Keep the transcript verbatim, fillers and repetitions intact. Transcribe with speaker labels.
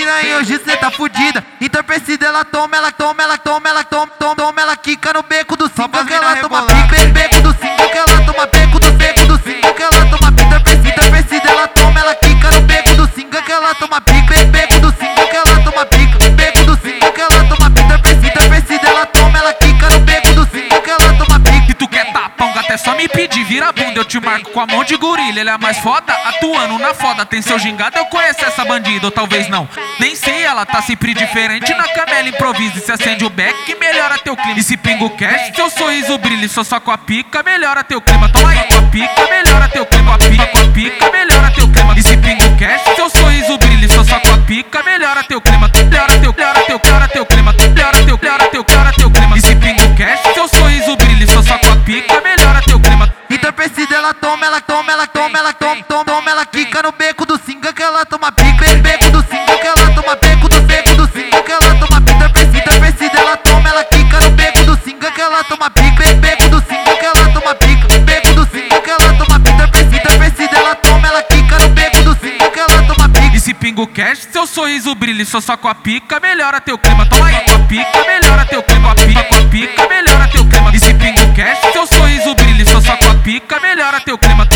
Speaker 1: piranha, hoje cê tá fudida. Entorpecida, ela toma, ela toma, ela toma, ela toma, toma, toma, ela quica no beco do cinco, que ela toma pica, beco do cinco, que ela toma beco do beco do cinco, que ela toma pica, entorpecida, ela toma, ela quica no beco do cinco, que ela toma pica, beco do cinco, que ela toma pica, beco do cinco, que ela toma pica, entorpecida, ela toma, ela quica no beco do cinco, que ela toma pica.
Speaker 2: Se tu quer tapão, gato, é só me pedir, vira a bunda, eu te marco com a mão de gorila. Ele é mais foda, atuando na foda. Tem seu gingado, eu conheço essa bandida, ou talvez não. Nem sei, ela tá sempre diferente. Na cama ela improvisa e se acende o beck, que melhora teu clima. E se pinga o cash, seu sorriso brilha. Só só com a pica, melhora teu clima. Toma aí com a pica, melhora teu clima. Com a pica, com a pica, melhora teu clima. E se pinga o cash, seu sorriso brilha. Só só com a pica, melhora teu clima. Melhora teu, melhora teu, melhora teu clima. Melhora teu, melhora teu, melhora teu clima. E se pinga o cash, seu sorriso brilha. Só só com a pica, melhora teu clima.
Speaker 1: Entorpecida, ela toma, ela toma, ela toma, ela toma, toma, toma, ela quica no beco do cinco, que ela toma pica, beco do cinco, que ela toma beco do beco do cinco, que ela toma pica, entorpecida, ela toma, ela quica no beco do cinco, que ela toma pica, beco do cinco, que ela toma pica, beco do cinco, que ela toma pica, entorpecida, ela toma, ela quica no beco do cinco, que ela toma pica.
Speaker 2: E se pinga o cash, seu sorriso brilha. Só só com a pica, melhora teu clima. Toma aí com a pica, melhora teu clima. Com a pica, com a pica, melhora teu clima. E se pinga o cash, seu sorriso brilha. Só só com a pica, melhora teu clima.